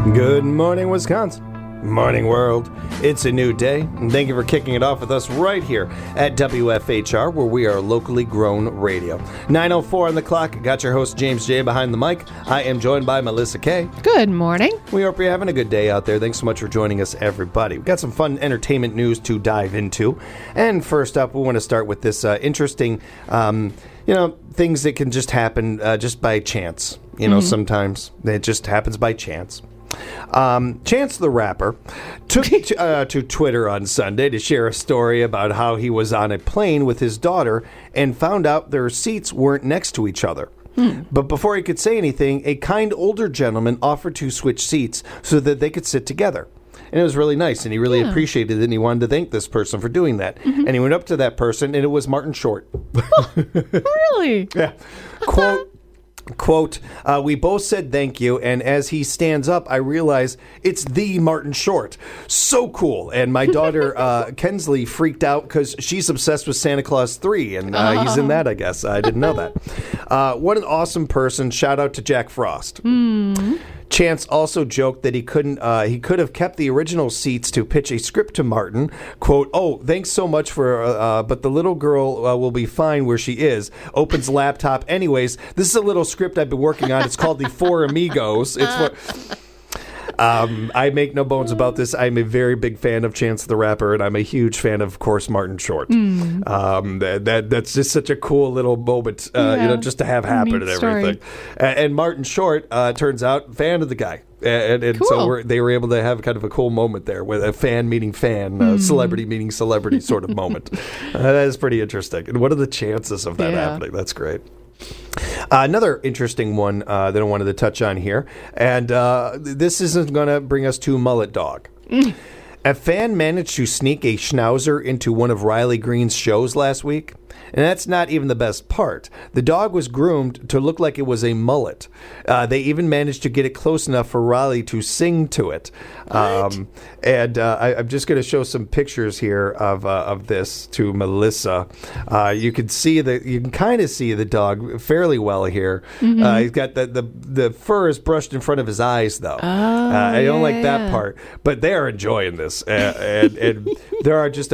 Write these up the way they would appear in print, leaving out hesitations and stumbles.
Good morning, Wisconsin. Morning, world. It's a new day, and thank you for kicking it off with us right here at WFHR, where we are locally grown radio. 9:04 on the clock. Got your host, James J., behind the mic. I am joined by Melissa K. Good morning. We hope you're having a good day out there. Thanks so much for joining us, everybody. We've got some fun entertainment news to dive into. And first up, we want to start with this interesting, things that can just happen just by chance. Sometimes it just happens by chance. Chance the Rapper took to Twitter on Sunday to share a story about how he was on a plane with his daughter and found out their seats weren't next to each other. But before he could say anything, a kind older gentleman offered to switch seats so that they could sit together. And it was really nice, and he really appreciated it, and he wanted to thank this person for doing that. And he went up to that person, and it was Martin Short. Really? Yeah. Quote, we both said thank you, and as he stands up, I realize it's the Martin Short. So cool. And my daughter, Kensley, freaked out because she's obsessed with Santa Claus 3, and he's in that, I guess. I didn't know that. What an awesome person. Shout out to Jack Frost. Chance also joked that he could have kept the original seats to pitch a script to Martin. Quote, oh, thanks so much for, but the little girl will be fine where she is. Opens laptop. Anyways, this is a little script I've been working on. It's called The Four Amigos. It's what... I make no bones about this. I'm a very big fan of Chance the Rapper, and I'm a huge fan of course, Martin Short. That's just such a cool little moment, just to have happen and everything. And Martin Short, turns out, fan of the guy. And cool. So they were able to have kind of a cool moment there with a fan meeting fan, celebrity meeting celebrity sort of moment. That is pretty interesting. And what are the chances of that happening? That's great. Another interesting one that I wanted to touch on here, and this isn't going to bring us to Mullet Dog. A fan managed to sneak a schnauzer into one of Riley Green's shows last week, and that's not even the best part. The dog was groomed to look like it was a mullet. They even managed to get it close enough for Riley to sing to it. I'm just going to show some pictures here of this to Melissa. You can kind of see the dog fairly well here. He's got the fur is brushed in front of his eyes, though. I don't like that part, but they are enjoying this, and there are just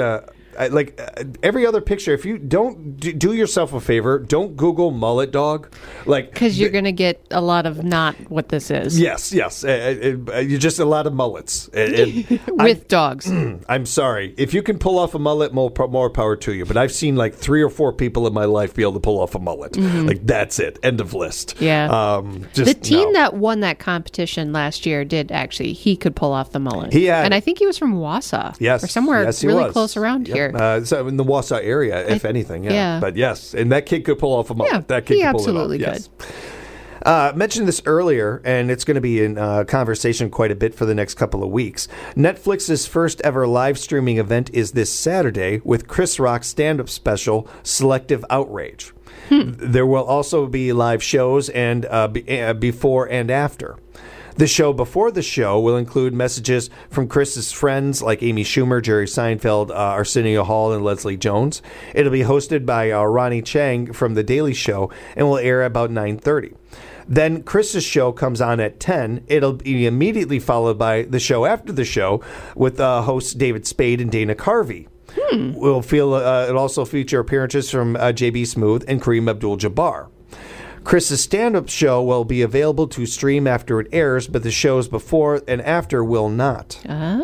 every other picture. If you don't do yourself a favor, don't Google mullet dog, because you're going to get a lot of not what this is. Yes. You're just a lot of mullets with dogs. I'm sorry, if you can pull off a mullet, more power to you. But I've seen 3 or 4 people in my life be able to pull off a mullet. That's it. End of list. Yeah. The team that won that competition last year did actually. He could pull off the mullet. And I think he was from Wausau. Yes. Or somewhere really close around here. So in the Wausau area, if anything, yeah. But yes, and that kid could pull off a mullet. Yeah, that kid he could pull absolutely it off. Yes. Mentioned this earlier, and it's going to be in conversation quite a bit for the next couple of weeks. Netflix's first ever live streaming event is this Saturday with Chris Rock's stand-up special, Selective Outrage. There will also be live shows and before and after. The show before the show will include messages from Chris's friends like Amy Schumer, Jerry Seinfeld, Arsenio Hall, and Leslie Jones. It'll be hosted by Ronnie Chang from The Daily Show and will air about 9:30. Then Chris's show comes on at 10. It'll be immediately followed by the show after the show with hosts David Spade and Dana Carvey. It'll also feature appearances from J.B. Smoove and Kareem Abdul-Jabbar. Chris's stand-up show will be available to stream after it airs, but the shows before and after will not.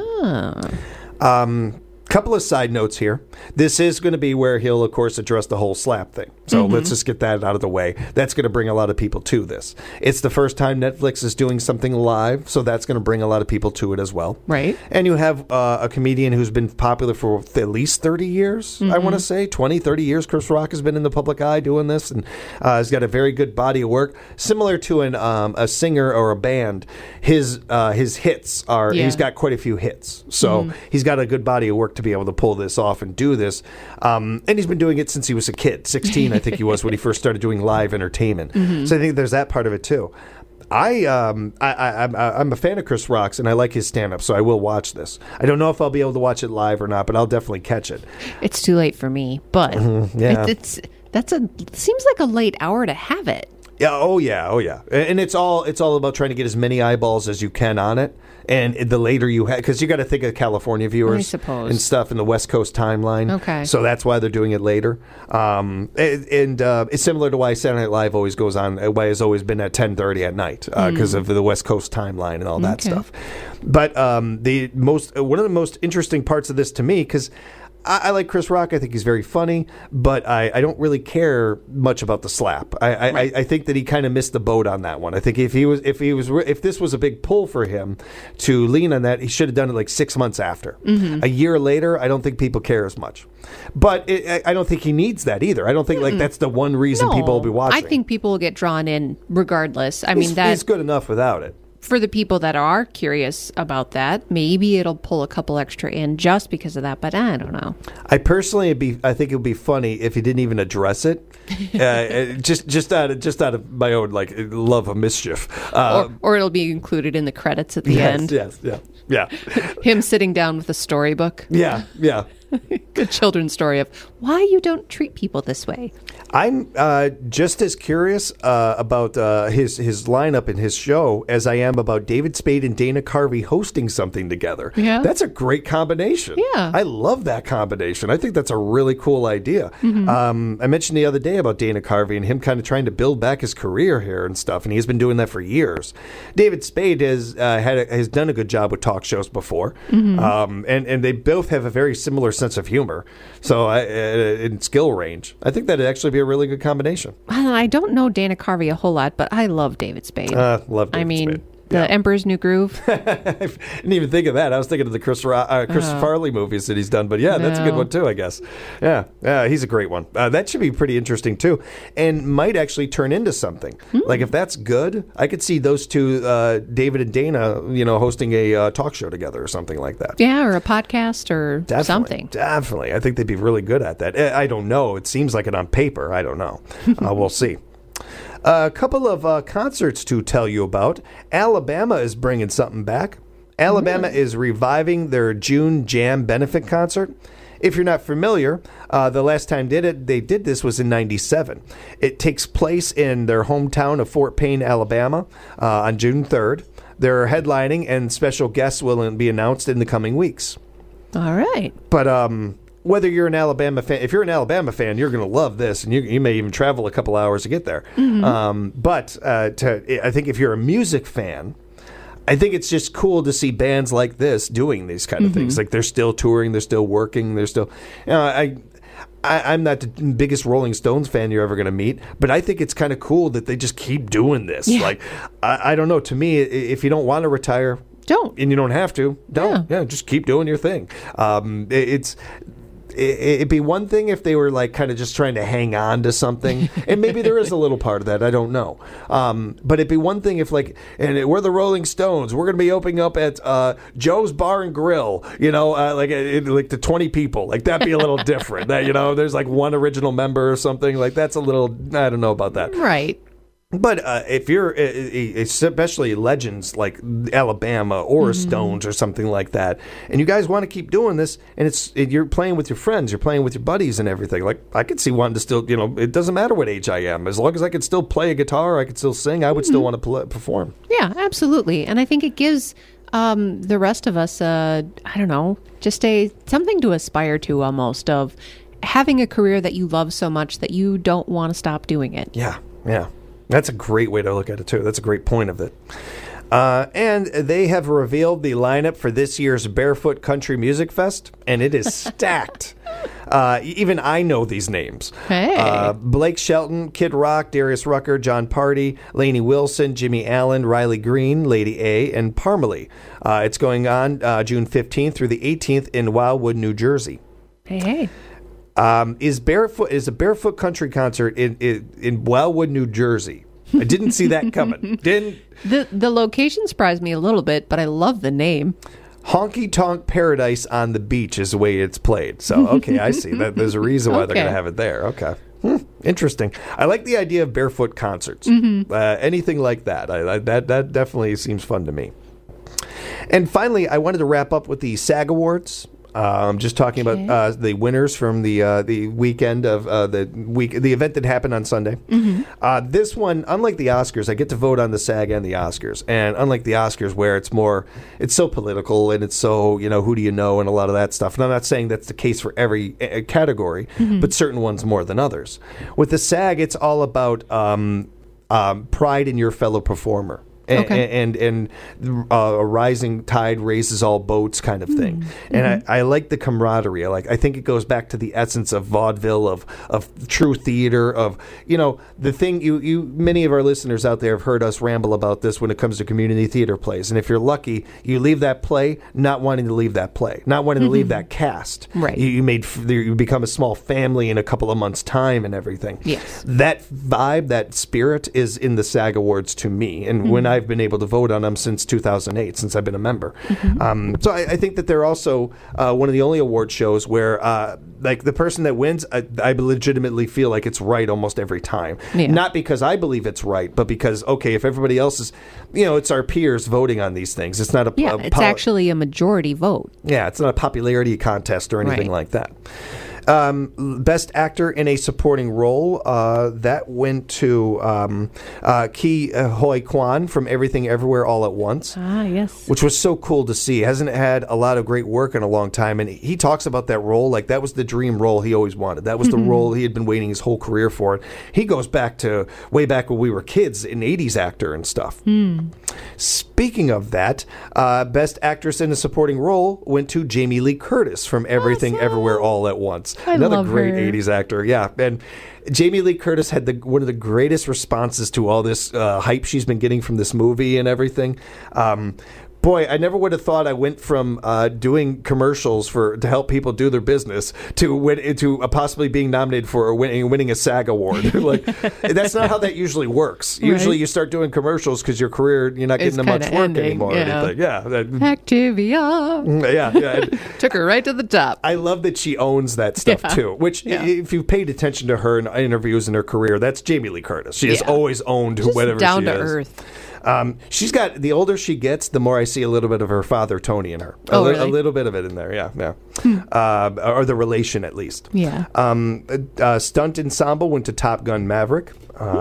Couple of side notes here. This is going to be where he'll, of course, address the whole slap thing. So let's just get that out of the way. That's going to bring a lot of people to this. It's the first time Netflix is doing something live, so that's going to bring a lot of people to it as well. Right. And you have a comedian who's been popular for at least 30 years, I want to say. 20, 30 years. Chris Rock has been in the public eye doing this, and has got a very good body of work. Similar to a singer or a band, his hits are, he's got quite a few hits. So he's got a good body of work to be able to pull this off and do this. And he's been doing it since he was a kid. 16, I think he was, when he first started doing live entertainment. So I think there's that part of it too. I'm a fan of Chris Rock's, and I like his stand-up, so I will watch this. I don't know if I'll be able to watch it live or not, but I'll definitely catch it. It's too late for me, but it seems like a late hour to have it. Yeah. Oh yeah. And it's all about trying to get as many eyeballs as you can on it. And the later you have, because you got to think of California viewers, I suppose, and stuff in the West Coast timeline. Okay. So that's why they're doing it later. And it's similar to why Saturday Night Live always goes on, why it's always been at 10:30 at night, because of the West Coast timeline and all that stuff. But one of the most interesting parts of this to me, because I like Chris Rock. I think he's very funny, but I don't really care much about the slap. I think that he kind of missed the boat on that one. I think if this was a big pull for him to lean on that, he should have done it like 6 months after. A year later, I don't think people care as much. But I don't think he needs that either. I don't think like that's the one reason people will be watching. I think people will get drawn in regardless. He's good enough without it. For the people that are curious about that, maybe it'll pull a couple extra in just because of that, but I don't know. I think it would be funny if he didn't even address it, just out of my own like love of mischief, or it'll be included in the credits at the end. Yeah. Him sitting down with a storybook. Yeah. Good children's story of why you don't treat people this way. I'm just as curious about his lineup in his show as I am about David Spade and Dana Carvey hosting something together. Yeah. That's a great combination. Yeah. I love that combination. I think that's a really cool idea. I mentioned the other day about Dana Carvey and him kind of trying to build back his career here and stuff, and he's been doing that for years. David Spade has done a good job with talk shows before, and they both have a very similar sense of humor. So in skill range, I think that'd actually be a really good combination. I don't know Dana Carvey a whole lot, but I love David Spade. Love David Spade. The Emperor's New Groove. I didn't even think of that. I was thinking of the Chris Farley movies that he's done. But yeah, that's a good one too, I guess. Yeah, he's a great one. That should be pretty interesting too, and might actually turn into something. Like if that's good, I could see those two, David and Dana, hosting a talk show together or something like that. Yeah, or a podcast or something. Definitely. I think they'd be really good at that. I don't know. It seems like it on paper. I don't know. We'll see. A couple of concerts to tell you about. Alabama is bringing something back. Alabama is reviving their June Jam benefit concert. If you're not familiar, the last time they did this was in 97. It takes place in their hometown of Fort Payne, Alabama, on June 3rd. They're headlining, and special guests will be announced in the coming weeks. All right. But whether you're an Alabama fan, if you're an Alabama fan, you're going to love this, and you may even travel a couple hours to get there. But I think if you're a music fan, I think it's just cool to see bands like this doing these kind of things. Like they're still touring, they're still working, they're still. I'm not the biggest Rolling Stones fan you're ever going to meet, but I think it's kind of cool that they just keep doing this. Yeah. Like I don't know. To me, if you don't want to retire, don't, and you don't have to, don't. Yeah, just keep doing your thing. It'd be one thing if they were like kind of just trying to hang on to something, and maybe there is a little part of that. I don't know, but it'd be one thing if we're the Rolling Stones, we're going to be opening up at Joe's Bar and Grill, like the 20 people, like that'd be a little different. That there's like one original member or something, like that's a little, I don't know about that, right? But if you're, especially legends like Alabama or Stones or something like that, and you guys want to keep doing this, and you're playing with your friends, you're playing with your buddies and everything, like I could see wanting to still, it doesn't matter what age I am. As long as I could still play a guitar, I could still sing, I would still want to perform. Yeah, absolutely. And I think it gives the rest of us, just something to aspire to almost, of having a career that you love so much that you don't want to stop doing it. Yeah. That's a great way to look at it, too. That's a great point of it. And they have revealed the lineup for this year's Barefoot Country Music Fest, and it is stacked. Even I know these names. Hey. Blake Shelton, Kid Rock, Darius Rucker, John Party, Lainey Wilson, Jimmy Allen, Riley Green, Lady A, and Parmalee. It's going on June 15th through the 18th in Wildwood, New Jersey. Hey. Is a Barefoot Country concert in Wildwood, New Jersey? I didn't see that coming. The location surprised me a little bit, but I love the name. Honky Tonk Paradise on the Beach is the way it's played. So, okay, I see. There's a reason why they're going to have it there. Okay. Interesting. I like the idea of barefoot concerts. Anything like that. That definitely seems fun to me. And finally, I wanted to wrap up with the SAG Awards. Just talking about the winners from the weekend of the event that happened on Sunday. This one, unlike the Oscars, I get to vote on the SAG and the Oscars, and unlike the Oscars, where it's so political and it's so who do you know and a lot of that stuff. And I'm not saying that's the case for every category, but certain ones more than others. With the SAG, it's all about pride in your fellow performer. And a rising tide raises all boats kind of thing. And I like the camaraderie. I think it goes back to the essence of vaudeville, of true theater, of, the thing many of our listeners out there have heard us ramble about this when it comes to community theater plays. And if you're lucky, you leave that play not wanting to leave that play, not wanting to leave that cast. Right. You become a small family in a couple of months' time and everything. Yes. That vibe, that spirit is in the SAG Awards to me. And when I've been able to vote on them since 2008, since I've been a member. So I think that they're also one of the only award shows where the person that wins, I legitimately feel like it's right almost every time. Yeah. Not because I believe it's right, but because, if everybody else is, it's our peers voting on these things. It's not it's actually a majority vote. Yeah, it's not a popularity contest or anything like that. Best actor in a supporting role, that went to Ke Huy Quan from Everything Everywhere All at Once. Ah, yes. Which was so cool to see. Hasn't had a lot of great work in a long time, and he talks about that role like that was the dream role he always wanted. That was the role he had been waiting his whole career for. He goes back to way back when we were kids, an 80s actor and stuff. Speaking of that, Best Actress in a Supporting Role went to Jamie Lee Curtis from Everything Everywhere All at Once. Another great 80s actor, yeah. And Jamie Lee Curtis had one of the greatest responses to all this hype she's been getting from this movie and everything. Boy, I never would have thought I went from doing commercials to help people do their business to possibly being nominated for winning a SAG award. That's not how that usually works. Right. Usually, you start doing commercials because your career you're not getting much work anymore. Yeah. Or anything. Yeah. Activia. Yeah. Took her right to the top. I love that she owns that stuff too. Which, if you've paid attention to her in interviews in her career, that's Jamie Lee Curtis. She has always owned whatever she is. Down to earth. She's got, the older she gets, the more I see a little bit of her father, Tony, in her. Really? A little bit of it in there, yeah. Or the relation, at least. Yeah. Stunt ensemble went to Top Gun Maverick.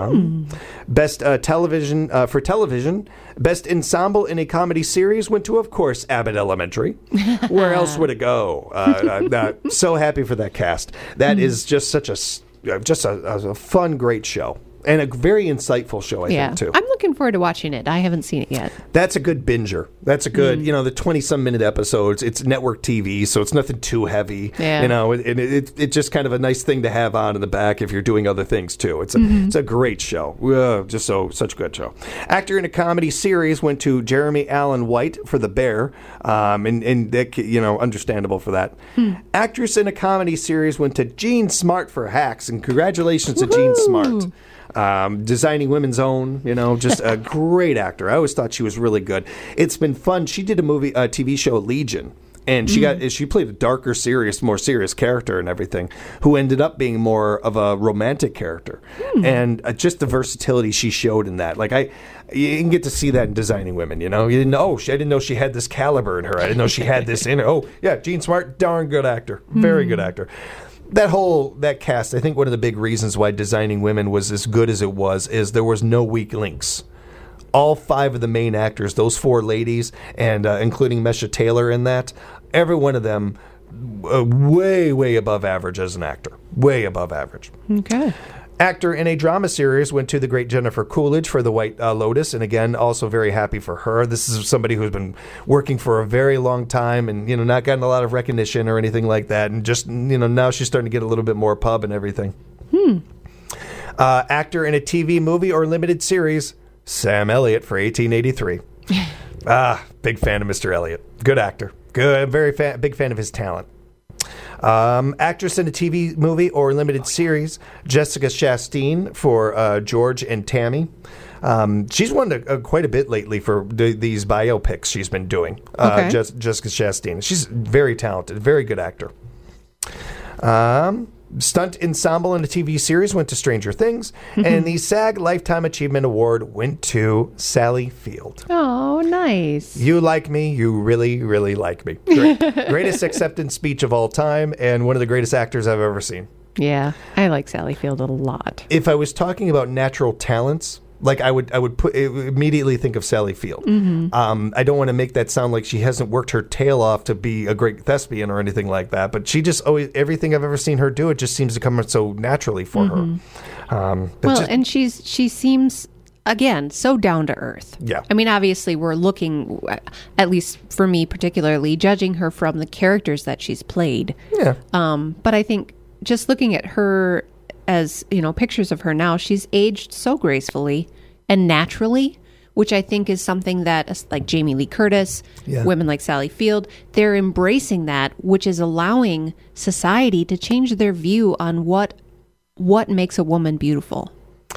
Best television, for television, best ensemble in a comedy series went to, of course, Abbott Elementary. Where else would it go? So happy for that cast. That is just such a fun, great show. And a very insightful show, I think, too. I'm looking forward to watching it. I haven't seen it yet. That's a good binger. That's a good, the 20-some minute episodes. It's network TV, so it's nothing too heavy. Yeah. It's just kind of a nice thing to have on in the back if you're doing other things, too. It's a great show. Such a good show. Actor in a comedy series went to Jeremy Allen White for The Bear, and that, understandable for that. Actress in a comedy series went to Jean Smart for Hacks, and congratulations to Jean Smart. Designing Women's Own, just a great actor. I always thought she was really good. It's been fun. She did a TV show, Legion, and she played a darker, more serious character and everything, who ended up being more of a romantic character. And just the versatility she showed in that. You can get to see that in Designing Women, You didn't know. I didn't know she had this caliber in her. I didn't know she had this in her. Oh, yeah, Jean Smart, darn good actor. Very good actor. That cast, I think one of the big reasons why Designing Women was as good as it was is there was no weak links. All 5 of the main actors, those 4 ladies, and including Mesha Taylor in that, every one of them way, way above average as an actor. Way above average. Okay. Actor in a drama series went to the great Jennifer Coolidge for The White Lotus, and again, also very happy for her. This is somebody who's been working for a very long time and, not gotten a lot of recognition or anything like that, and just, now she's starting to get a little bit more pub and everything. Actor in a TV movie or limited series, Sam Elliott for 1883. Big fan of Mr. Elliott. Good actor. Good, big fan of his talent. Actress in a TV movie or limited series, Jessica Chastain for George and Tammy. She's won quite a bit lately for these biopics she's been doing. Jessica Chastain. She's very talented, very good actor. Stunt ensemble in a TV series went to Stranger Things. And the SAG Lifetime Achievement Award went to Sally Field. Oh, nice. You like me. You really, really like me. Greatest acceptance speech of all time and one of the greatest actors I've ever seen. Yeah, I like Sally Field a lot. If I was talking about natural talents, like I would immediately think of Sally Field. I don't want to make that sound like she hasn't worked her tail off to be a great thespian or anything like that, but she just always, everything I've ever seen her do, it just seems to come so naturally for her. And she seems, again, so down to earth. Yeah. I mean, obviously, we're looking, at least for me particularly, judging her from the characters that she's played. Yeah. But I think just looking at her as, pictures of her now, she's aged so gracefully and naturally, which I think is something that, like Jamie Lee Curtis, women like Sally Field, they're embracing that, which is allowing society to change their view on what makes a woman beautiful.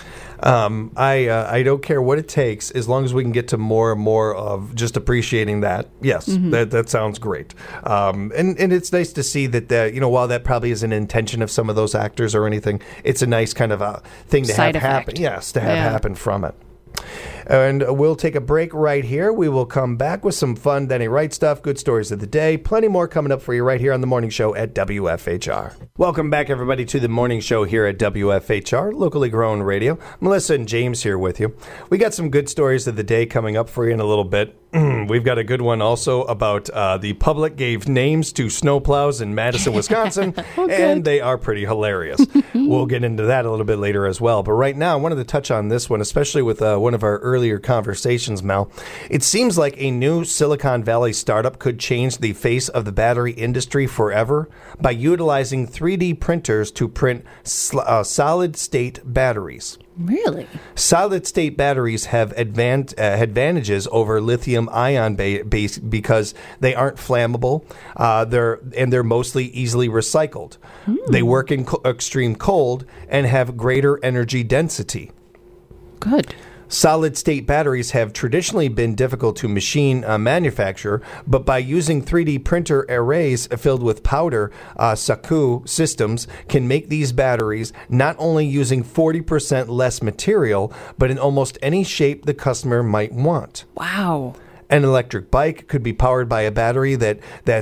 I don't care what it takes as long as we can get to more and more of just appreciating that. Yes, that sounds great. And it's nice to see that, while that probably isn't an intention of some of those actors or anything, it's a nice kind of a thing to Side have effect. happen. Yes, to have happen from it. And we'll take a break right here. We will come back with some fun Denny Wright stuff, good stories of the day, plenty more coming up for you right here on the Morning Show at WFHR. Welcome back, everybody, to the Morning Show here at WFHR, locally grown radio. Melissa and James here with you. We got some good stories of the day coming up for you in a little bit. We've got a good one also about the public gave names to snowplows in Madison, Wisconsin, and they are pretty hilarious. We'll get into that a little bit later as well. But right now, I wanted to touch on this one, especially with one of our earlier conversations, Mel. It seems like a new Silicon Valley startup could change the face of the battery industry forever by utilizing 3D printers to print solid-state batteries. Really? Solid-state batteries have advantages over lithium-ion base because they aren't flammable. They're mostly easily recycled. They work in extreme cold and have greater energy density. Good. Solid-state batteries have traditionally been difficult to machine manufacture, but by using 3D printer arrays filled with powder, SAKU systems can make these batteries not only using 40% less material, but in almost any shape the customer might want. Wow. An electric bike could be powered by a battery that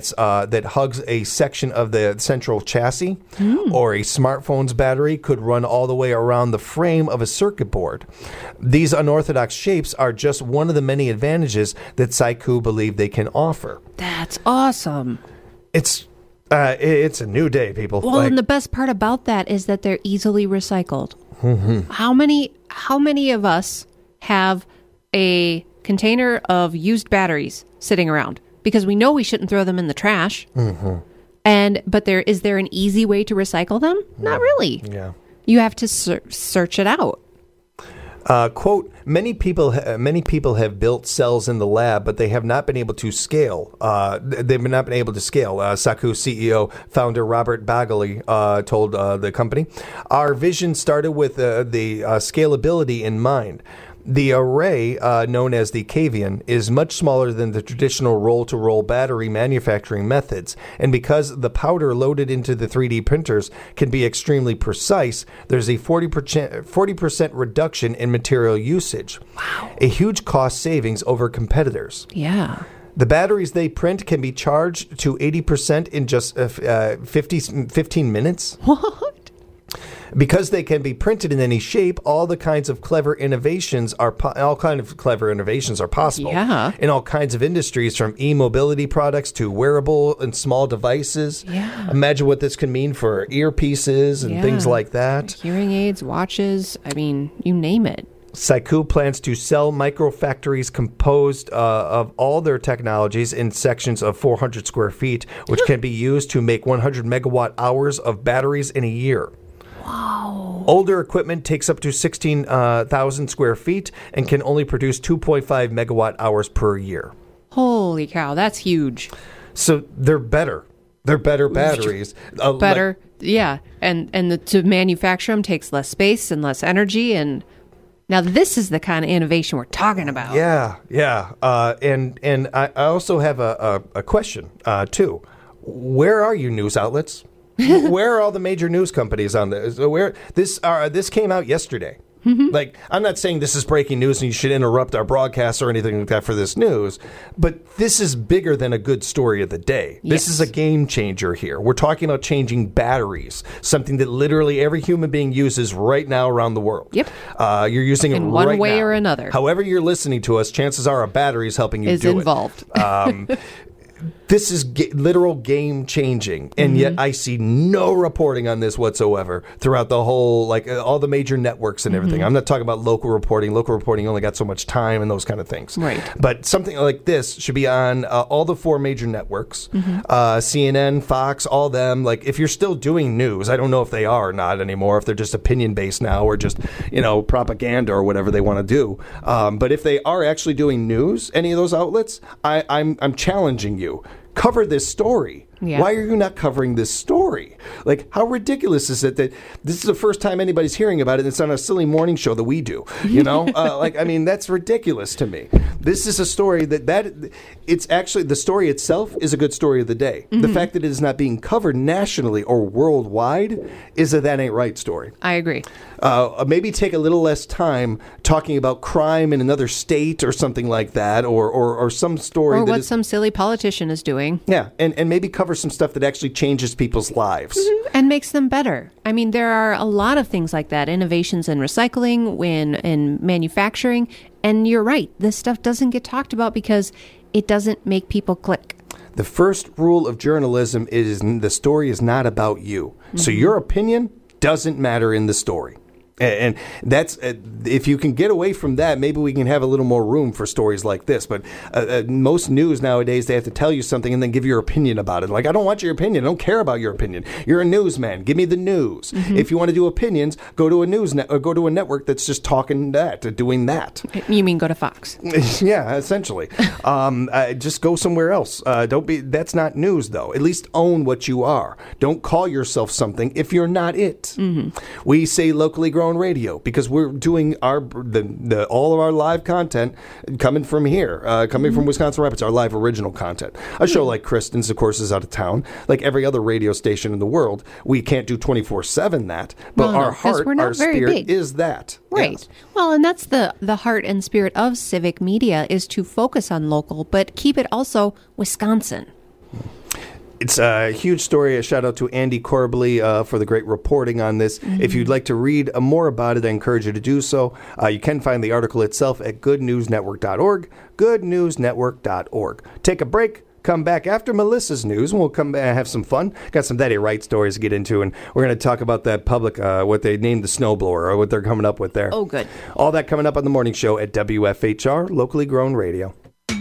hugs a section of the central chassis, or a smartphone's battery could run all the way around the frame of a circuit board. These unorthodox shapes are just one of the many advantages that SAKU believe they can offer. That's awesome. It's a new day, people. Well, and the best part about that is that they're easily recycled. How many of us have a container of used batteries sitting around because we know we shouldn't throw them in the trash? But is there an easy way to recycle them? Not really. Yeah. You have to search it out. Quote, many people have built cells in the lab, but they have not been able to scale. SAKU CEO, founder Robert Bagley told the company, our vision started with the scalability in mind. The array, known as the Cavian, is much smaller than the traditional roll-to-roll battery manufacturing methods, and because the powder loaded into the 3D printers can be extremely precise, there's a 40% reduction in material usage. Wow. A huge cost savings over competitors. Yeah. The batteries they print can be charged to 80% in just 15 minutes. What? Because they can be printed in any shape, all kinds of clever innovations are possible. Yeah. In all kinds of industries, from e-mobility products to wearable and small devices. Yeah. Imagine what this can mean for earpieces and things like that. Hearing aids, watches, I mean, you name it. SAKU plans to sell microfactories composed of all their technologies in sections of 400 square feet, which can be used to make 100 megawatt hours of batteries in a year. Wow. Older equipment takes up to 16,000 square feet and can only produce 2.5 megawatt hours per year. Holy cow, that's huge. So they're better. They're better batteries. Better, yeah. And to manufacture them takes less space and less energy. And now this is the kind of innovation we're talking about. Yeah. And I also have a question, too. Where are you, news outlets? Where are all the major news companies on this? Where this came out yesterday. Like, I'm not saying this is breaking news and you should interrupt our broadcast or anything like that for this news, but this is bigger than a good story of the day. This is a game changer here. We're talking about changing batteries, something that literally every human being uses right now around the world. Yep. You're using it in right one way now. or another. However you're listening to us, chances are a battery is helping you is do involved. it. This is literal game changing, and yet I see no reporting on this whatsoever throughout the whole, like all the major networks and everything. I'm not talking about local reporting. Local reporting only got so much time and those kind of things. Right. But something like this should be on all the 4 major networks, CNN, Fox, all them. Like, if you're still doing news, I don't know if they are or not anymore, if they're just opinion based now or just, propaganda or whatever they want to do. But if they are actually doing news, any of those outlets, I'm challenging you. Cover this story. Yeah. Why are you not covering this story? Like, how ridiculous is it that this is the first time anybody's hearing about it and it's on a silly morning show that we do? That's ridiculous to me. This is a story that it's actually, the story itself is a good story of the day. The fact that it is not being covered nationally or worldwide is a that ain't right story. I agree. Maybe take a little less time talking about crime in another state or something like that, or some story. Or what some silly politician is doing. Yeah, and maybe cover some stuff that actually changes people's lives. And makes them better. I mean, there are a lot of things like that. Innovations in recycling, in manufacturing. And you're right. This stuff doesn't get talked about because it doesn't make people click. The first rule of journalism is the story is not about you. So your opinion doesn't matter in the story. And that's if you can get away from that, maybe we can have a little more room for stories like this. But most news nowadays, they have to tell you something and then give your opinion about it. Like, I don't want your opinion. I don't care about your opinion. You're a newsman. Give me the news. If you want to do opinions, go to a or go to a network that's just doing that. You mean go to Fox? Yeah, essentially. Just go somewhere else. That's not news, though. At least own what you are. Don't call yourself something if you're not it. We say locally grown radio because we're doing all of our live content coming from here, coming from Wisconsin Rapids, our live original content. A show like Kristen's, of course, is out of town. Like every other radio station in the world, we can't do 24/7 that, but our heart, our spirit is that. Right. Yes. Well, and that's the heart and spirit of civic media is to focus on local, but keep it also Wisconsin. It's a huge story. A shout out to Andy Corbley for the great reporting on this. If you'd like to read more about it, I encourage you to do so. You can find the article itself at goodnewsnetwork.org, goodnewsnetwork.org. Take a break. Come back after Melissa's news, and we'll come back and have some fun. Got some That Ain't Right stories to get into, and we're going to talk about that public, what they named the snowblower, or what they're coming up with there. Oh, good. All that coming up on the morning show at WFHR, locally grown radio.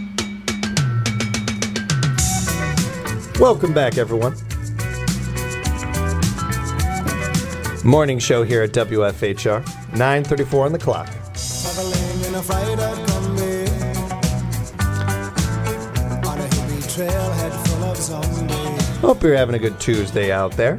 Welcome back, everyone. Morning show here at WFHR, 9:34 on the clock. Hope you're having a good Tuesday out there.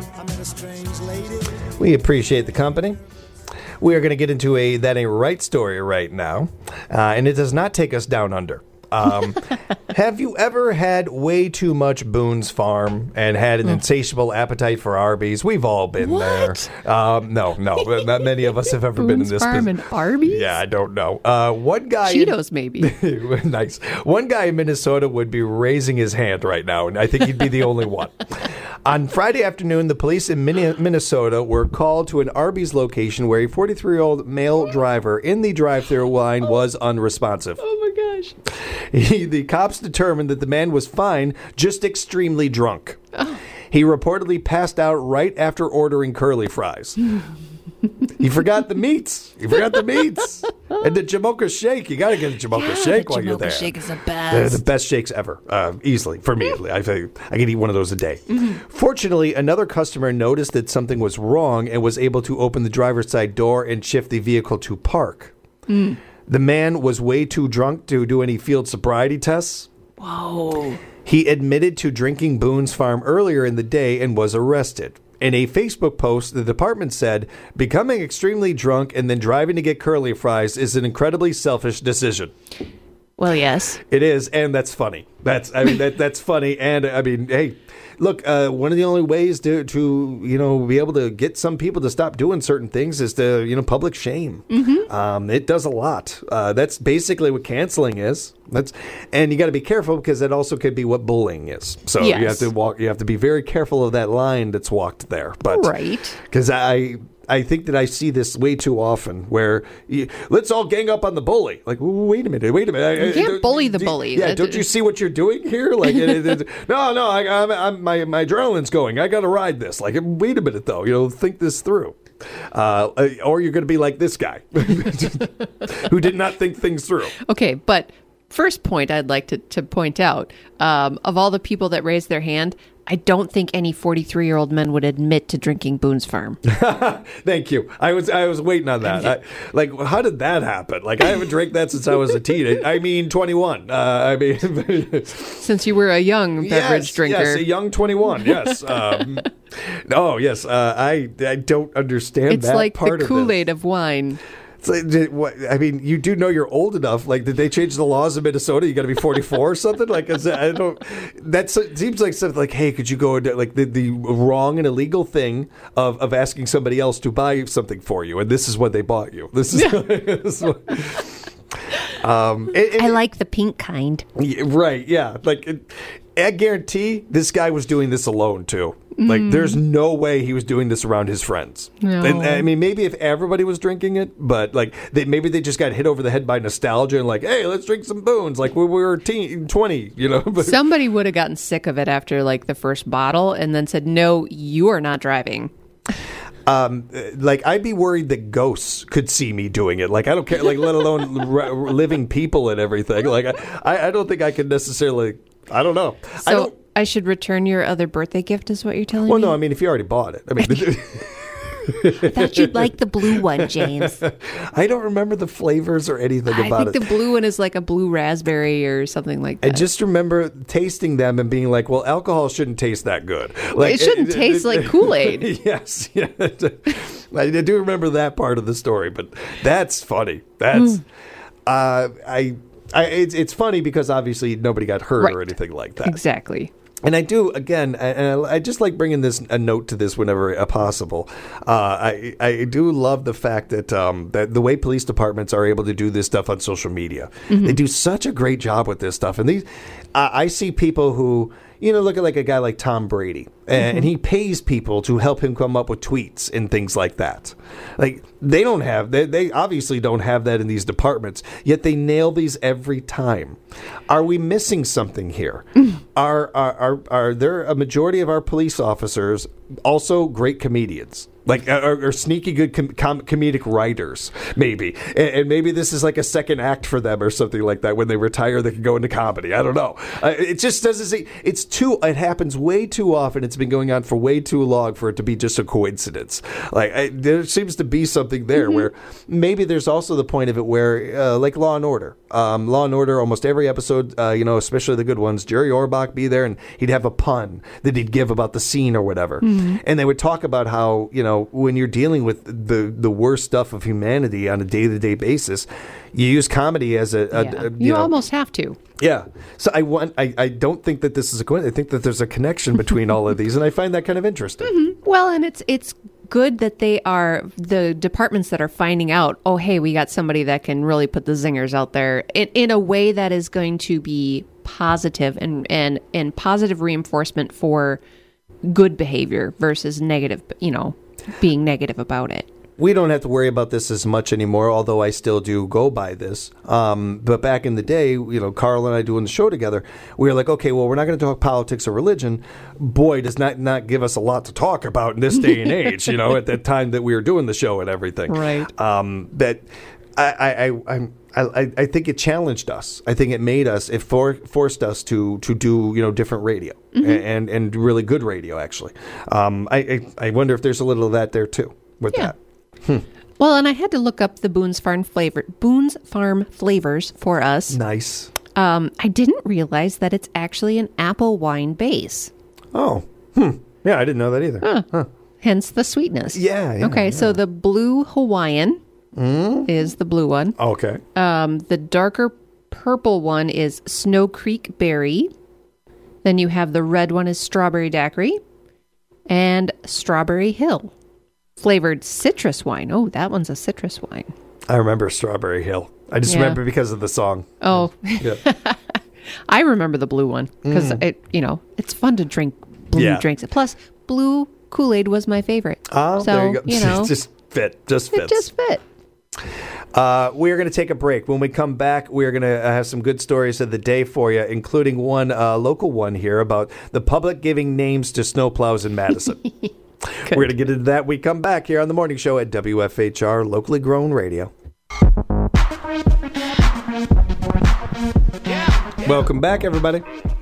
We appreciate the company. We are going to get into a That Ain't Right story right now, and it does not take us down under. Have you ever had way too much Boone's Farm and had an insatiable appetite for Arby's? We've all been there. No, not many of us have ever been in this. Boone's Farm and Arby's? Yeah, I don't know. One guy, Cheetos maybe. Nice. One guy in Minnesota would be raising his hand right now, and I think he'd be the only one. On Friday afternoon, the police in Minnesota were called to an Arby's location where a 43-year-old male driver in the drive-thru line was unresponsive. Oh my gosh. The cops determined that the man was fine, just extremely drunk. Oh. He reportedly passed out right after ordering curly fries. He forgot the meats. And the Jamocha shake. You got to get a Jamocha shake while you're there. The Jamocha shake is the best. They're the best shakes ever, easily, for me. I can eat one of those a day. Fortunately, another customer noticed that something was wrong and was able to open the driver's side door and shift the vehicle to park. The man was way too drunk to do any field sobriety tests. Whoa. He admitted to drinking Boone's Farm earlier in the day and was arrested. In a Facebook post, the department said, becoming extremely drunk and then driving to get curly fries is an incredibly selfish decision. Well, yes. It is, and that's funny. That's funny, and I mean, hey, look, one of the only ways to be able to get some people to stop doing certain things is to public shame. It does a lot. That's basically what canceling is. And you got to be careful because that also could be what bullying is. So yes. you have to be very careful of that line that's walked there. But right, because I think that I see this way too often where let's all gang up on the bully. Like, wait a minute. You can't bully the bully. Yeah, don't you see what you're doing here? Like, no, my adrenaline's going. I got to ride this. Like, wait a minute, though. Think this through. Or you're going to be like this guy who did not think things through. Okay, but first point I'd like to point out, of all the people that raised their hand, I don't think any 43-year-old men would admit to drinking Boone's Farm. Thank you. I was waiting on that. How did that happen? Like, I haven't drank that since I was a teenager. I mean, 21. Since you were a young beverage drinker. Yes, a young 21. Yes. Yes. I don't understand it's that like part of the Kool-Aid of wine. I mean, you do know you're old enough. Like, did they change the laws in Minnesota? You got to be 44 or something? Like, I don't. It seems like something like, hey, could you go into like the wrong and illegal thing of asking somebody else to buy something for you, and this is what they bought you. This is. I like the pink kind. Right? Yeah. Like, I guarantee this guy was doing this alone too. Like, there's no way he was doing this around his friends. No. And, I mean, maybe if everybody was drinking it, but like maybe they just got hit over the head by nostalgia and like, hey, let's drink some Boones. Like we were 20, But somebody would have gotten sick of it after like the first bottle and then said, no, you are not driving. Like, I'd be worried that ghosts could see me doing it. Like, I don't care, like, let alone living people and everything. Like, I don't think I could necessarily, I don't know. So I should return your other birthday gift is what you're telling me? Well, no, I mean, if you already bought it. I mean, I thought you'd like the blue one, James. I don't remember the flavors or anything about it. I think the blue one is like a blue raspberry or something like that. I just remember tasting them and being like, well, alcohol shouldn't taste that good. Like, it shouldn't taste like Kool-Aid. Yes. Yeah. I do remember that part of the story, but that's funny. That's it's funny because obviously nobody got hurt or anything like that. Exactly. And I do, again, and I just like bringing a note to this whenever possible. I do love the fact that that the way police departments are able to do this stuff on social media. They do such a great job with this stuff. And I see people who, look at like a guy like Tom Brady, and he pays people to help him come up with tweets and things like that. Like, they obviously don't have that in these departments, yet they nail these every time. Are we missing something here? Are there a majority of our police officers also great comedians? Like, are sneaky good comedic writers, maybe. And maybe this is like a second act for them or something like that. When they retire, they can go into comedy. I don't know. It just doesn't seem, it happens way too often. It's been going on for way too long for it to be just a coincidence. Like, there seems to be something there where maybe there's also the point of it where, like Law and Order. Law and Order, almost every episode, especially the good ones, Jerry Orbach be there and he'd have a pun that he'd give about the scene or whatever. And they would talk about how, when you're dealing with the worst stuff of humanity on a day-to-day basis, you use comedy as you almost have to. Yeah. So I don't think that this is a coincidence. I think that there's a connection between all of these, and I find that kind of interesting. Well, and it's good that they are the departments that are finding out, oh, hey, we got somebody that can really put the zingers out there in a way that is going to be positive and positive reinforcement for good behavior versus negative, being negative about it. We don't have to worry about this as much anymore, although I still do go by this. But back in the day, Carl and I doing the show together, we were like, okay, well, we're not going to talk politics or religion. Boy, does not give us a lot to talk about in this day and age, at that time that we were doing the show and everything. Right. That I think it challenged us. I think it made us, it forced us to do, different radio and really good radio, actually. I wonder if there's a little of that there too with that. Well, and I had to look up the Boone's Farm flavors for us. Nice. I didn't realize that it's actually an apple wine base. Oh, yeah, I didn't know that either. Huh. Hence the sweetness. Yeah. Okay, so the blue Hawaiian is the blue one. Okay. The darker purple one is Snow Creek Berry. Then you have the red one is Strawberry Daiquiri. And Strawberry Hill. Flavored citrus wine. Oh, that one's a citrus wine. I remember Strawberry Hill. I just remember because of the song. Oh. Yeah. I remember the blue one because it's fun to drink blue drinks. Plus, blue Kool-Aid was my favorite. Oh, so, there you go. It just fits. It just fit. We're going to take a break. When we come back, we're going to have some good stories of the day for you, including one local one here about the public giving names to snowplows in Madison. We're going to get into that when we come back here on The Morning Show at WFHR, locally grown radio. Welcome back, everybody.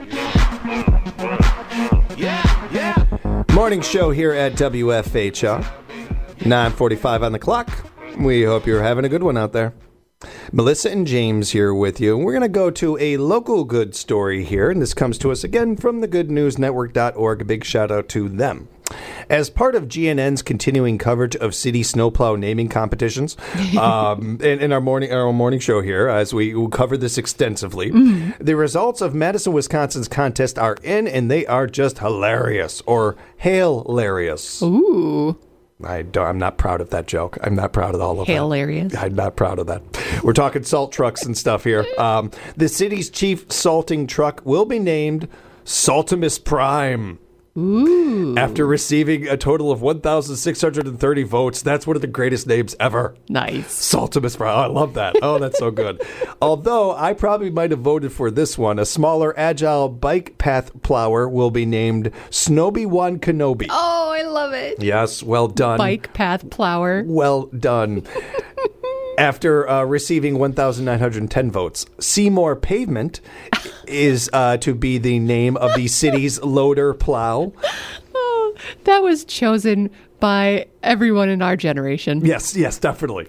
Morning Show here at WFHR. 9:45 on the clock. We hope you're having a good one out there. Melissa and James here with you. We're going to go to a local good story here, and this comes to us again from thegoodnewsnetwork.org. A big shout out to them. As part of GNN's continuing coverage of city snowplow naming competitions, in our morning show here, as we cover this extensively, the results of Madison, Wisconsin's contest are in, and they are just hilarious, or hail-larious. Ooh. I'm not proud of that joke. I'm not proud of all of that. Hilarious. I'm not proud of that. We're talking salt trucks and stuff here. The city's chief salting truck will be named Saltimus Prime. Ooh. After receiving a total of 1,630 votes. That's one of the greatest names ever. Nice. Saltimus Prime. Oh, I love that. Oh, that's so good. Although I probably might have voted for this one. A smaller, agile bike path plower will be named Snoby-Wan Kenobi. Oh, I love it. Yes, well done. Bike path plower. Well done. After receiving 1,910 votes, Seymour Pavement is to be the name of the city's loader plow. Oh, that was chosen by everyone in our generation. Yes, definitely.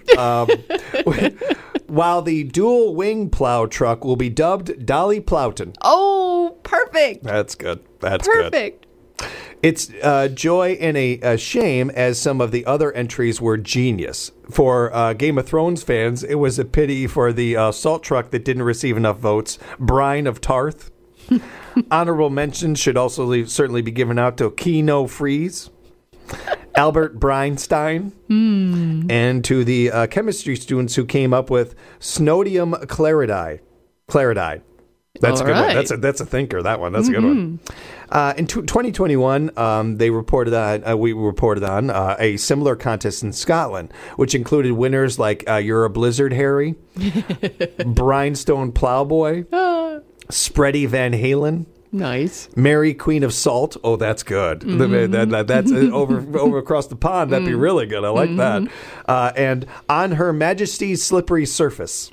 While the dual wing plow truck will be dubbed Dolly Plowton. Oh, perfect. That's good. Perfect. It's joy and a shame, as some of the other entries were genius. For Game of Thrones fans, it was a pity for the salt truck that didn't receive enough votes. Brine of Tarth. Honorable mention should also certainly be given out to Keno Freeze, Albert Breinstein, and to the chemistry students who came up with Snodium claridide. That's a good one. That's a thinker. That one. That's a good one. In 2021, we reported on a similar contest in Scotland, which included winners like You're a Blizzard Harry, Brinestone Plowboy, Spready Van Halen. Nice. Mary Queen of Salt. Oh, that's good. That's over across the pond. That'd be really good. I like that. And On Her Majesty's Slippery Surface.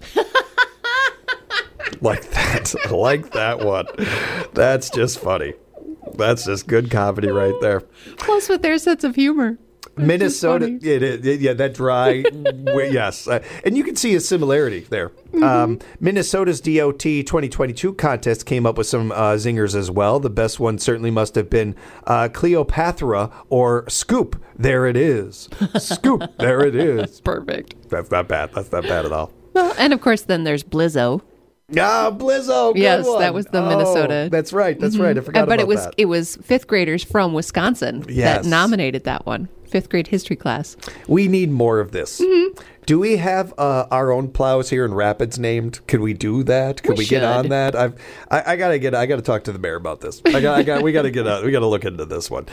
Like that. I like that one. That's just funny. That's just good comedy right there. Plus with their sense of humor. Minnesota, that dry, yes. And you can see a similarity there. Minnesota's DOT 2022 contest came up with some zingers as well. The best one certainly must have been Cleopatra or Scoop. There it is. Scoop. There it is. Perfect. That's not bad. That's not bad at all. Well, and of course, then there's Blizzo. Ah, Blizzo. Good yes, one. That was the Minnesota. That's right. I forgot about that. It was fifth graders from Wisconsin that nominated that one. Fifth grade history class. We need more of this. Do we have our own plows here in Rapids named? Can we do that? Can we get on that? I gotta talk to the mayor about this. We gotta look into this one.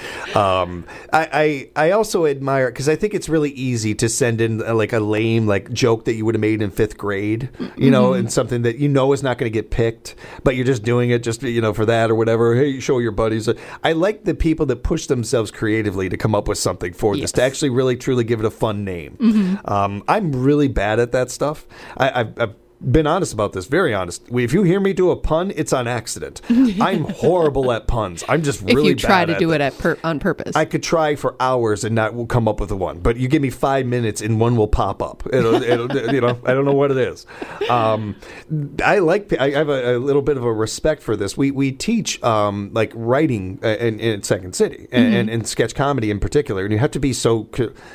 I also admire, because I think it's really easy to send in like a lame joke that you would have made in fifth grade, and something that is not going to get picked, but you're just doing it just for that or whatever. Hey, show your buddies. I like the people that push themselves creatively to come up with something for this, to actually really truly give it a fun name. I'm really bad at that stuff. I've been honest about this, very honest. If you hear me do a pun, it's on accident. I'm horrible at puns. I'm just really bad at it. If you try to do it on purpose. I could try for hours and not come up with a one, but you give me 5 minutes and one will pop up. It'll I don't know what it is. I have a little bit of a respect for this. We teach writing in Second City and sketch comedy in particular, and you have to be so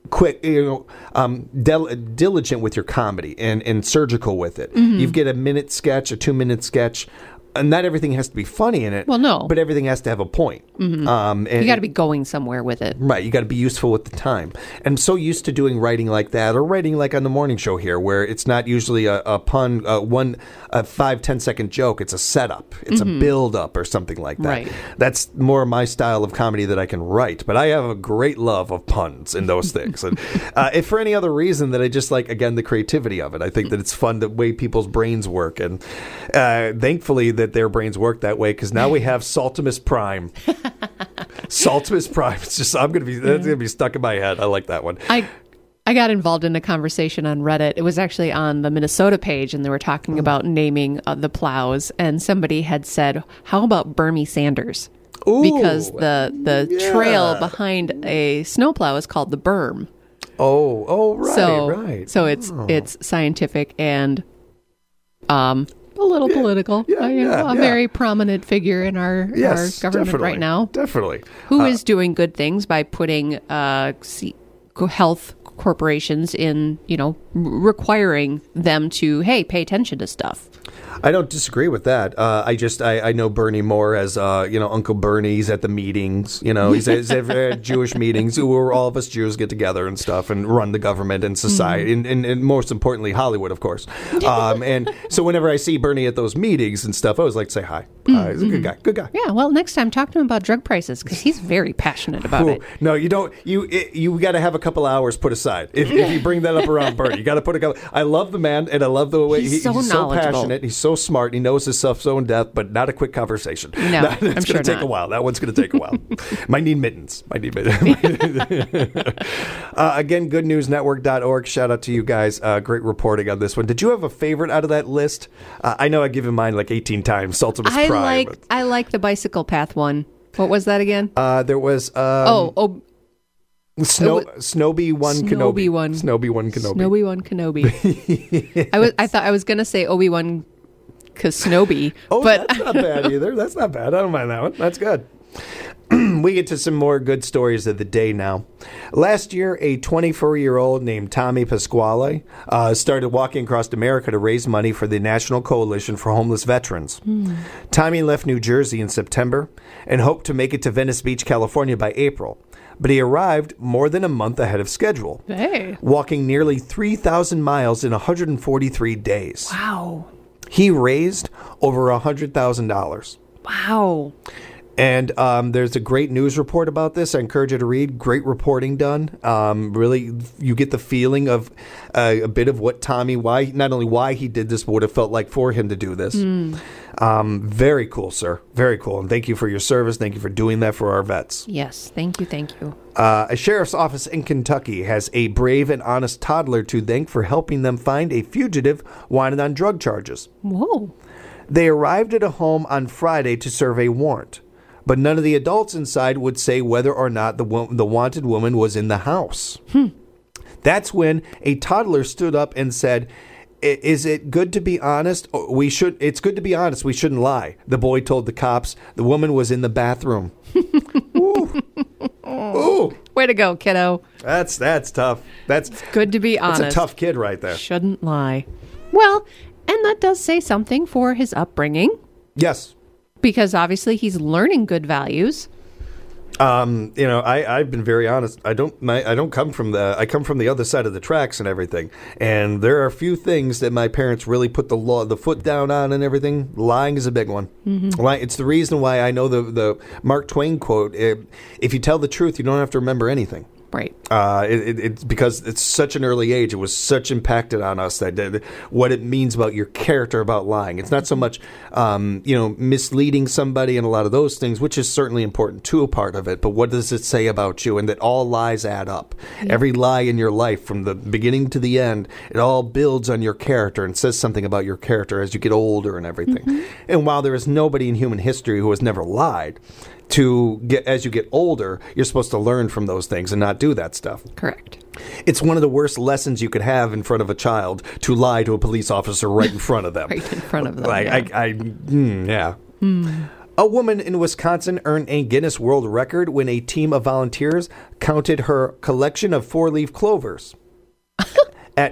quick, diligent with your comedy and surgical with it. You get a minute sketch, a 2-minute sketch. And not everything has to be funny in it. Well, no. But everything has to have a point. You got to be going somewhere with it. Right. You got to be useful with the time. And I'm so used to doing writing like that, or writing like on the morning show here, where it's not usually a pun, a 5-10 second joke. It's a setup. It's a build up or something like that. Right. That's more my style of comedy that I can write. But I have a great love of puns in those things. And if for any other reason that I just like, again, the creativity of it. I think that it's fun the way people's brains work. And thankfully that their brains work that way, because now we have Saltimus Prime. Saltimus Prime. It's just that's gonna be stuck in my head. I like that one. I got involved in a conversation on Reddit. It was actually on the Minnesota page, and they were talking about naming the plows. And somebody had said, "How about Bernie Sanders?" Ooh, because the trail behind a snowplow is called the berm. Oh, right. So it's scientific and a little political. A very prominent figure in our government right now. Definitely. Who is doing good things by putting health corporations in, requiring them to, hey, pay attention to stuff. I don't disagree with that. I know Bernie more as Uncle Bernie's at the meetings. He's at Jewish meetings where all of us Jews get together and stuff and run the government and society and most importantly Hollywood, of course. And so whenever I see Bernie at those meetings and stuff, I always like to say hi. He's a good guy. Good guy. Yeah. Well, next time talk to him about drug prices, because he's very passionate about it. No, you don't. You got to have a couple hours put aside if you bring that up around Bernie. You got to put a couple. I love the man and I love the way he's so passionate. He's so smart. He knows his stuff so in depth, but not a quick conversation. No, it's going to take a while. That one's going to take a while. Might need mittens. Again, goodnewsnetwork.org. Shout out to you guys. Great reporting on this one. Did you have a favorite out of that list? I know I've given mine like 18 times. Saltimus Prime. I like the bicycle path one. What was that again? There was... Snowby one Kenobi. Snowby one Kenobi. I thought I was going to say Obi-Wan Kenobi. Oh, but that's not bad either. That's not bad. I don't mind that one. That's good. We get to some more good stories of the day now. Last year, a 24-year-old named Tommy Pasquale started walking across America to raise money for the National Coalition for Homeless Veterans. Tommy left New Jersey in September and hoped to make it to Venice Beach, California by April. But he arrived more than a month ahead of schedule, walking nearly 3,000 miles in 143 days. Wow. He raised over $100,000. Wow. And there's a great news report about this. I encourage you to read. Great reporting done. Really, you get the feeling of a bit of what Tommy, not only why he did this, but what it felt like for him to do this. Very cool, sir. Very cool. And thank you for your service. Thank you for doing that for our vets. Yes, thank you. A sheriff's office in Kentucky has a brave and honest toddler to thank for helping them find a fugitive wanted on drug charges. Whoa. They arrived at a home on Friday to serve a warrant. But none of the adults inside would say whether or not the wanted woman was in the house. That's when a toddler stood up and said, "Is it good to be honest? It's good to be honest. We shouldn't lie." The boy told the cops the woman was in the bathroom. Ooh. Way to go, kiddo. That's tough. It's good to be honest. That's a tough kid right there. Shouldn't lie. Well, and that does say something for his upbringing. Yes. Because obviously he's learning good values. I've been very honest. I come from the other side of the tracks and everything. And there are a few things that my parents really put the foot down on and everything. Lying is a big one. It's the reason why I know the Mark Twain quote, if you tell the truth, you don't have to remember anything. Right. It's because it's such an early age. It was such impacted on us that what it means about your character, about lying. It's not so much, misleading somebody and a lot of those things, which is certainly important to a part of it. But what does it say about you? And that all lies add up. Yeah. Every lie in your life, from the beginning to the end, it all builds on your character and says something about your character as you get older and everything. And while there is nobody in human history who has never lied, as you get older, you're supposed to learn from those things and not do that stuff. Correct. It's one of the worst lessons you could have in front of a child, to lie to a police officer right in front of them. Right in front of them. A woman in Wisconsin earned a Guinness World Record when a team of volunteers counted her collection of four-leaf clovers at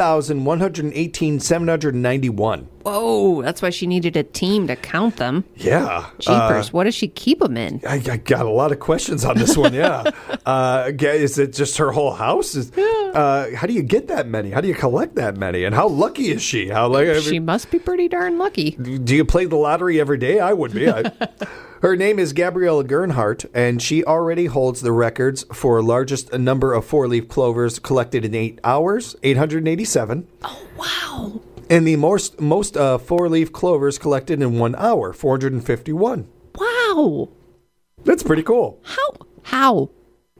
1,118,791. Whoa, that's why she needed a team to count them. Yeah. Jeepers, what does she keep them in? I got a lot of questions on this one, yeah. Is it just her whole house? How do you get that many? How do you collect that many? And how lucky is she? She must be pretty darn lucky. Do you play the lottery every day? I would be. Her name is Gabriella Gernhardt, and she already holds the records for largest number of four-leaf clovers collected in 8 hours, 887. Oh, wow. And the most four-leaf clovers collected in 1 hour, 451. Wow. That's pretty cool. How?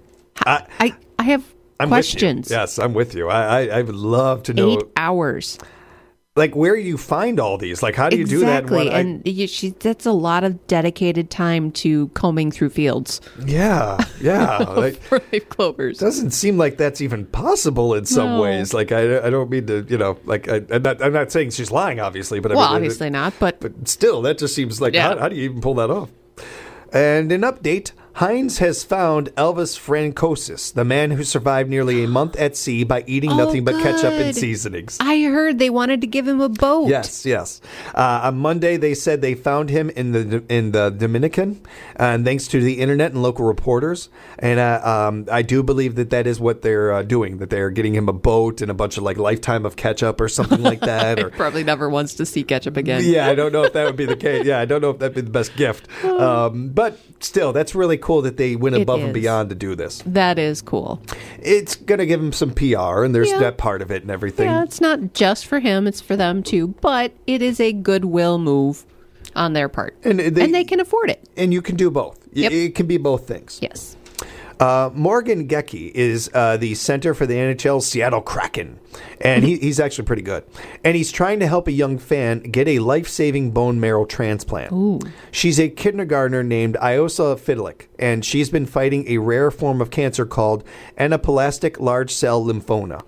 I have questions. Yes, I'm with you. I would love to know. 8 hours. Like, where you find all these? Like, how do you do that? Exactly, and that's a lot of dedicated time to combing through fields. Yeah. Like, four-leaf clovers. Doesn't seem like that's even possible in some ways. Like, I don't mean to, like, I'm not saying she's lying, obviously, but obviously not. But still, that just seems like how do you even pull that off? And an update. Heinz has found Elvis Francosis, the man who survived nearly a month at sea by eating nothing but ketchup and seasonings. I heard they wanted to give him a boat. Yes. On Monday, they said they found him in the Dominican, and thanks to the internet and local reporters. And I do believe that is what they're doing, that they're getting him a boat and a bunch of like lifetime of ketchup or something like that. Or probably never wants to see ketchup again. Yeah, I don't know if that would be the case. Yeah, I don't know if that'd be the best gift. But still, that's really cool that they went above and beyond to do this. That is cool. It's going to give him some PR, and there's that part of it and everything. Yeah, it's not just for him, it's for them too, but it is a goodwill move on their part. And they can afford it. And you can do both. Yep. It can be both things. Yes. Morgan Gecky is the center for the NHL Seattle Kraken, and he's actually pretty good. And he's trying to help a young fan get a life-saving bone marrow transplant. Ooh. She's a kindergartner named Iosa Fidlik, and she's been fighting a rare form of cancer called anaplastic large cell lymphoma.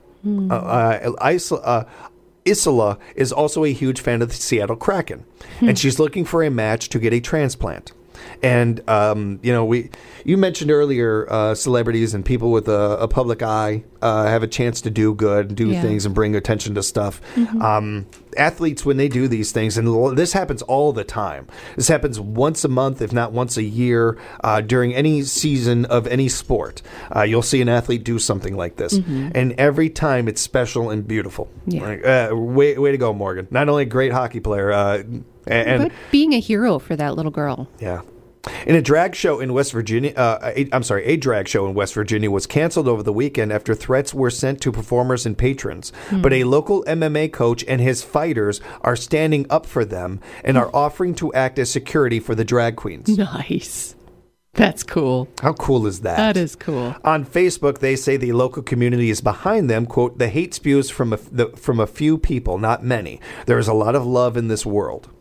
Isola is also a huge fan of the Seattle Kraken, and she's looking for a match to get a transplant. And, you mentioned earlier celebrities and people with a public eye have a chance to do good, do things and bring attention to stuff. Athletes, when they do these things, and this happens all the time. This happens once a month, if not once a year, during any season of any sport. You'll see an athlete do something like this. And every time it's special and beautiful. Yeah. Way to go, Morgan. Not only a great hockey player, but being a hero for that little girl. Yeah. In a drag show in West Virginia, a drag show in West Virginia was canceled over the weekend after threats were sent to performers and patrons. But a local MMA coach and his fighters are standing up for them and are offering to act as security for the drag queens. Nice. That's cool. How cool is that? That is cool. On Facebook, they say the local community is behind them. Quote, the hate spews from a few people, not many. There is a lot of love in this world.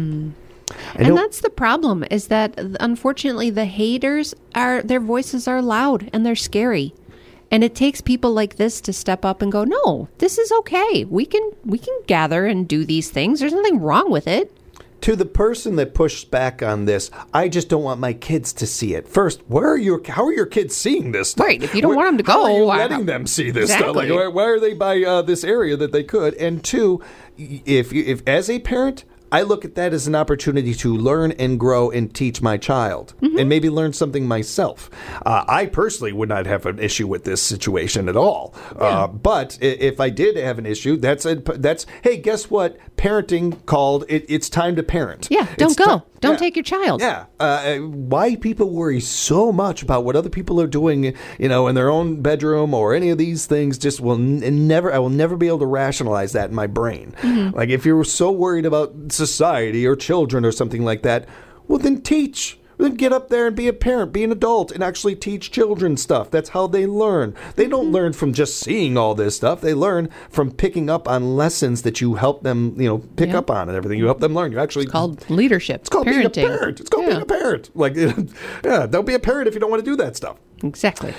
And that's the problem, is that unfortunately the haters their voices are loud and they're scary. And it takes people like this to step up and go, no, this is okay. We can gather and do these things. There's nothing wrong with it. To the person that pushed back on this, I just don't want my kids to see it. First, how are your kids seeing this stuff? Right, if you don't want them to go. How are you letting them see this stuff? Like, why are they by this area that they could? And two, if as a parent, I look at that as an opportunity to learn and grow and teach my child and maybe learn something myself. I personally would not have an issue with this situation at all. Yeah. But if I did have an issue, that's hey, guess what? Parenting called. It's time to parent. Yeah, don't go. Don't take your child. Yeah. Why people worry so much about what other people are doing, in their own bedroom or any of these things, just I will never be able to rationalize that in my brain. Like, if you're so worried about society or children or something like that, well, then teach. Then get up there and be a parent, be an adult, and actually teach children stuff. That's how they learn. They don't learn from just seeing all this stuff. They learn from picking up on lessons that you help them, pick up on and everything. You help them learn. It's called leadership. It's called parenting. Being a parent. It's called being a parent. Like, don't be a parent if you don't want to do that stuff. Exactly.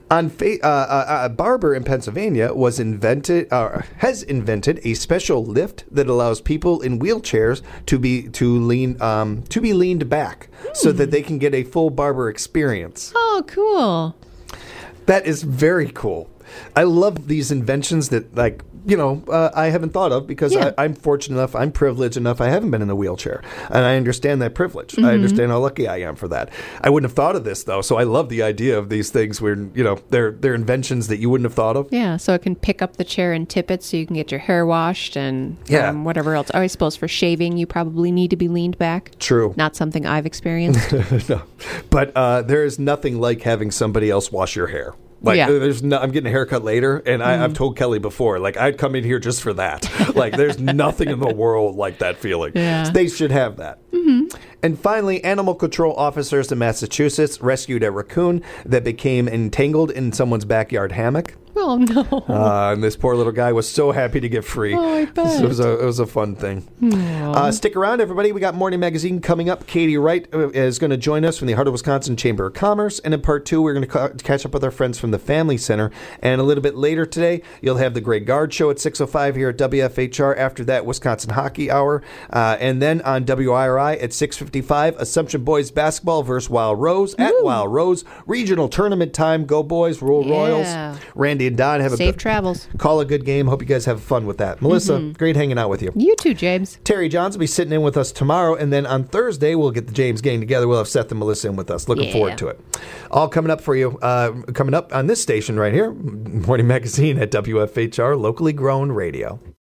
A barber in Pennsylvania has invented a special lift that allows people in wheelchairs to be leaned back so that they can get a full barber experience. Oh, cool. That is very cool. I love these inventions that, like, I haven't thought of because I'm fortunate enough, I'm privileged enough, I haven't been in a wheelchair. And I understand that privilege. I understand how lucky I am for that. I wouldn't have thought of this, though, so I love the idea of these things where, they're inventions that you wouldn't have thought of. Yeah, so it can pick up the chair and tip it so you can get your hair washed and whatever else. I suppose for shaving, you probably need to be leaned back. True. Not something I've experienced. No. But there is nothing like having somebody else wash your hair. I'm getting a haircut later, and I've told Kelly before, like, I'd come in here just for that. Like, there's nothing in the world like that feeling. Yeah. They should have that. And finally, animal control officers in Massachusetts rescued a raccoon that became entangled in someone's backyard hammock. Oh, no. And this poor little guy was so happy to get free. Oh, I bet. It was a fun thing. Stick around, everybody. We got Morning Magazine coming up. Katie Wright is going to join us from the Heart of Wisconsin Chamber of Commerce. And in part 2, we're going to catch up with our friends from the Family Center. And a little bit later today, you'll have the Greg Gard Show at 6:05 here at WFHR. After that, Wisconsin Hockey Hour. And then on WIRI at 6:55, Assumption Boys Basketball versus Wild Rose at Wild Rose. Regional tournament time. Go Boys, roll Royals. Randy and Don have Safe travels. Call a good game. Hope you guys have fun with that. Melissa, great hanging out with you. You too, James. Terry Johns will be sitting in with us tomorrow, and then on Thursday we'll get the James gang together. We'll have Seth and Melissa in with us. Looking forward to it. All coming up for you. Coming up on this station right here, Morning Magazine at WFHR, locally grown radio.